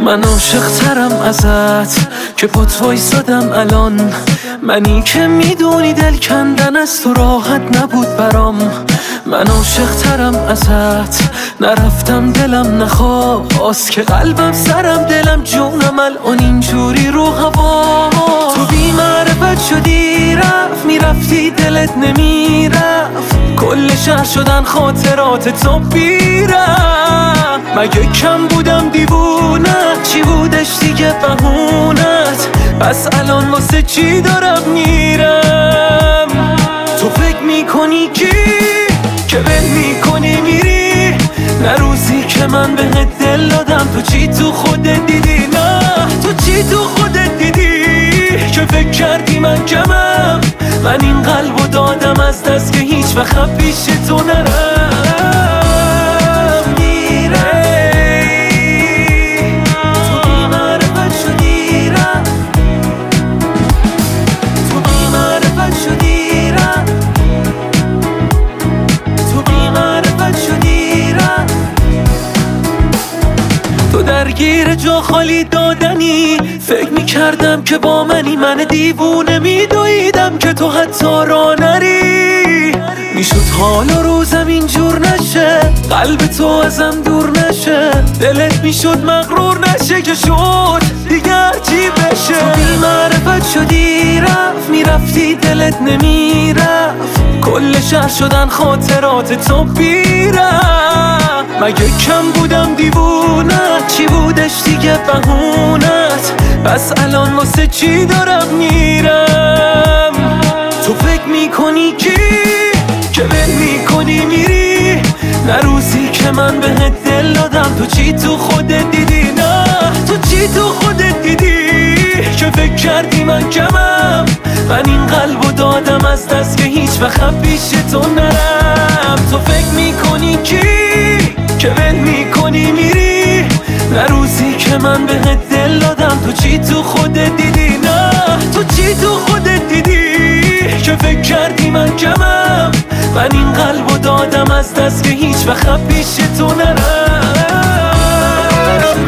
من عاشق ترم ازت که پات وایسادم الان، منی که میدونی دل کندن از تو راحت نبود برام. من عاشق ترم ازت، نرفتم دلم نخواست که قلبم سرم دلم جونم الان اینجوری رو هوا. تو بی معرفت شدی رفت، میرفتی دلت نمیرفت، کل شهر شدن خاطرات تو بیرم. مگه کم بودم دیوونه، چی بودش دیگه بهونت؟ پس الان واسه چی دارم میرم؟ تو فکر میکنی که ول میکنی میری، نه روزی که من بهت دل دادم تو چی تو خودت دیدی؟ نه تو چی تو خودت دیدی که فکر کردی من کمم؟ من این قلبو دادم از دست که هیچ وقت پیش تو نرم. درگیر جا خالی دادنی، فکر میکردم که با منی، من دیوونه میدویدم که تو حتی را نری. میشد حال و روزم اینجور نشه، قلب تو ازم دور نشه، دلت میشد مغرور نشه که شد دیگر چی بشه. تو بی معرفت شدی رفت، میرفتی دلت نمیرفت، کل شهر شدن خاطرات تو بیرم. مگه کم بودم دیوونه، چی بودش دیگه بهونت؟ پس الان واسه چی دارم میرم؟ تو فکر میکنی که ول میکنی میری، نه روزی که من بهت دل دادم تو چی تو خودت دیدی؟ نه تو چی تو خودت دیدی که فکر کردی من کمم؟ من این قلبو دادم از دست که هیچ وقت پیش تو نرم. تو فکر میکنی که ول میکنی میری، نه روزی که من بهت دل دادم تو چی تو خودت دیدی؟ نه تو چی تو خودت دیدی که فکر کردی من کمم؟ من این قلبو دادم از دست که هیچ وقت پیش تو نرم.